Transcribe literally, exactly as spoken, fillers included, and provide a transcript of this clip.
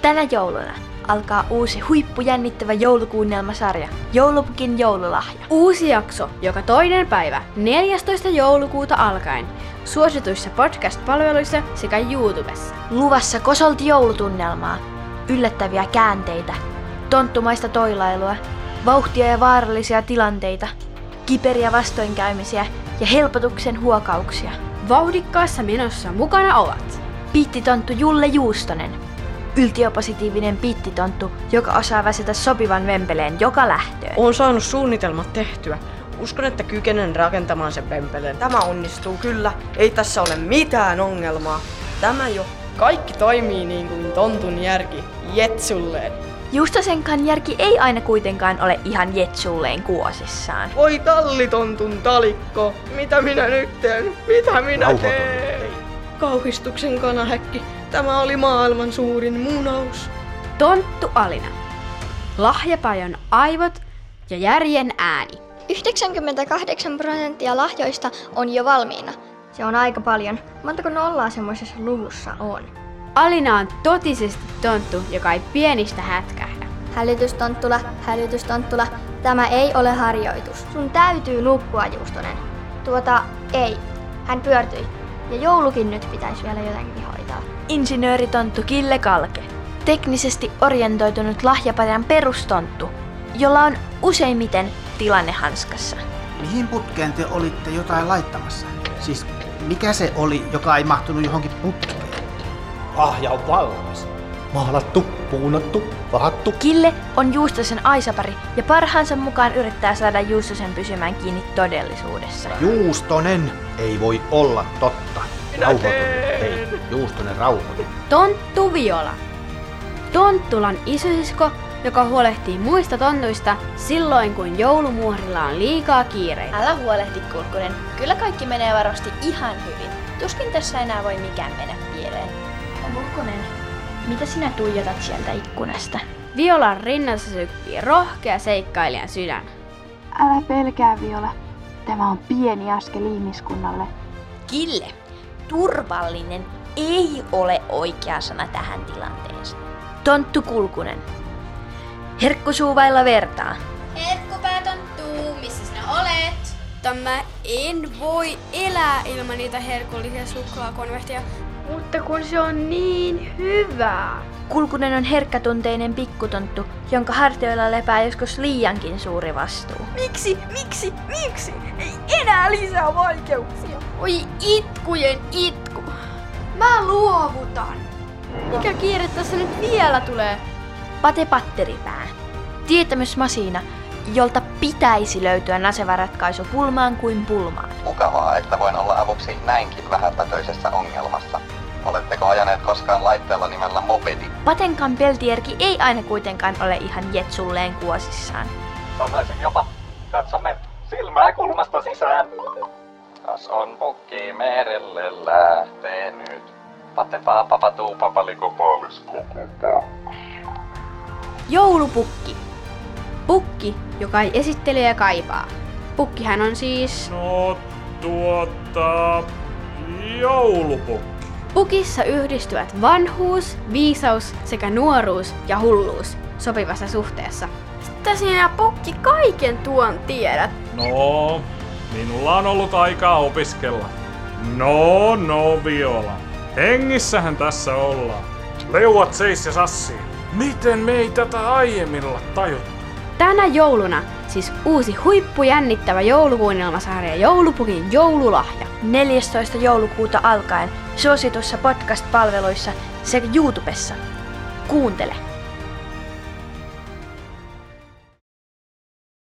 Tänä jouluna alkaa uusi huippujännittävä joulukuunnelmasarja Joulupukin joululahja. Uusi jakso joka toinen päivä neljästoista joulukuuta alkaen suosituissa podcast-palveluissa sekä YouTubessa. Luvassa kosolti joulutunnelmaa, yllättäviä käänteitä, tonttumaista toilailua, vauhtia ja vaarallisia tilanteita, kiperiä vastoinkäymisiä ja helpotuksen huokauksia. Vauhdikkaassa menossa mukana ovat Pittitonttu Julle Juustonen, yltiöpositiivinen pittitonttu, joka osaa väsätä sopivan vempeleen joka lähtöön. Oon saanut suunnitelmat tehtyä. Uskon, että kykenen rakentamaan sen vempeleen. Tämä onnistuu kyllä. Ei tässä ole mitään ongelmaa. Tämä jo. Kaikki toimii niin kuin tontun järki. Jetsulleen. Juustosenkaan järki ei aina kuitenkaan ole ihan jetsulleen kuosissaan. Voi tallitontun talikko. Mitä minä nyt teen? Mitä minä Rauhoitu. teen? Kauhistuksen kanahäkki. Tämä oli maailman suurin munaus. Tonttu Alina, lahjapajon aivot ja järjen ääni. yhdeksänkymmentäkahdeksan prosenttia lahjoista on jo valmiina. Se on aika paljon. Montako nollaa semmoisessa luvussa on? Alina on totisesti tonttu, joka ei pienistä hätkähdä. Hälytystonttula, hälytystonttula. Tämä ei ole harjoitus. Sun täytyy nukkua, Juustonen. Tuota, ei. Hän pyörtyi. Ja joulukin nyt pitäisi vielä jotenkin hoitaa. Insinööritonttu Kille Kalke, teknisesti orientoitunut lahjapajan perustonttu, jolla on useimmiten tilanne hanskassa. Mihin putkeen te olitte jotain laittamassa? Siis mikä se oli, joka ei mahtunut johonkin putkeen? Lahja on valmis. Maalattu, puunattu, vahattu. Kille on Juustosen aisapari ja parhaansa mukaan yrittää saada Juustosen pysymään kiinni todellisuudessa. Juustonen ei voi olla totta. Minä Rauhoitu. teen. Hei, Juustonen rauhoitu. Tonttu Viola, tonttulan isosisko, joka huolehtii muista tontuista silloin, kun joulumuorilla on liikaa kiireitä. Älä huolehti, Kulkunen. Kyllä kaikki menee varmasti ihan hyvin. Tuskin tässä enää voi mikään mennä pieleen. Kulkunen, mitä sinä tuijotat sieltä ikkunasta? Violan rinnassa sykkii rohkea seikkailijan sydän. Älä pelkää, Viola. Tämä on pieni askel ihmiskunnalle. Kille, turvallinen ei ole oikea sana tähän tilanteeseen. Tonttu Kulkunen, herkkusuuvailla vertaa. Herkkupäätonttu, missä sinä olet? Tämä en voi elää ilman niitä herkullisia suklaakonvehtia, mutta kun se on niin hyvää. Kulkunen on herkkätunteinen pikkutonttu, jonka hartioilla lepää joskus liiankin suuri vastuu. Miksi, miksi, miksi? Ei enää lisää vaikeuksia. Oi itkujen itku. Mä luovutan. Mikä kiire tässä nyt vielä tulee? Pate Patteripää, tietämysmasiina, jolta pitäisi löytyä naseva ratkaisu pulmaan kuin pulmaan. Mukavaa, että voin olla avuksi näinkin vähäpätöisessä ongelmassa. Oletteko ajaneet koskaan laitteella nimellä mopedi? Patenkan peltierki ei aina kuitenkaan ole ihan jetsulleen kuosissaan. Sanoisin jopa, katsomme silmää kulmasta sisään. Kas on pukki merelle lähtenyt. Patepaa papatuu papaliko poolisko. Joulupukki. Pukki, joka ei esittelijä kaipaa. Pukkihän on siis... No tuota... joulupukki. Pukissa yhdistyvät vanhuus, viisaus sekä nuoruus ja hulluus sopivassa suhteessa. Sitten sinä pukki kaiken tuon tiedät. No, minulla on ollut aikaa opiskella. No, no, Viola. Hengissähän tässä ollaan. Leuat seis ja sassiin. Miten me ei tätä aiemmin olla tajuttu? Tänä jouluna siis uusi huippujännittävä joulukuunnelmasarja Joulupukin joululahja. neljästoista joulukuuta alkaen suositussa podcast-palveluissa sekä YouTubessa. Kuuntele!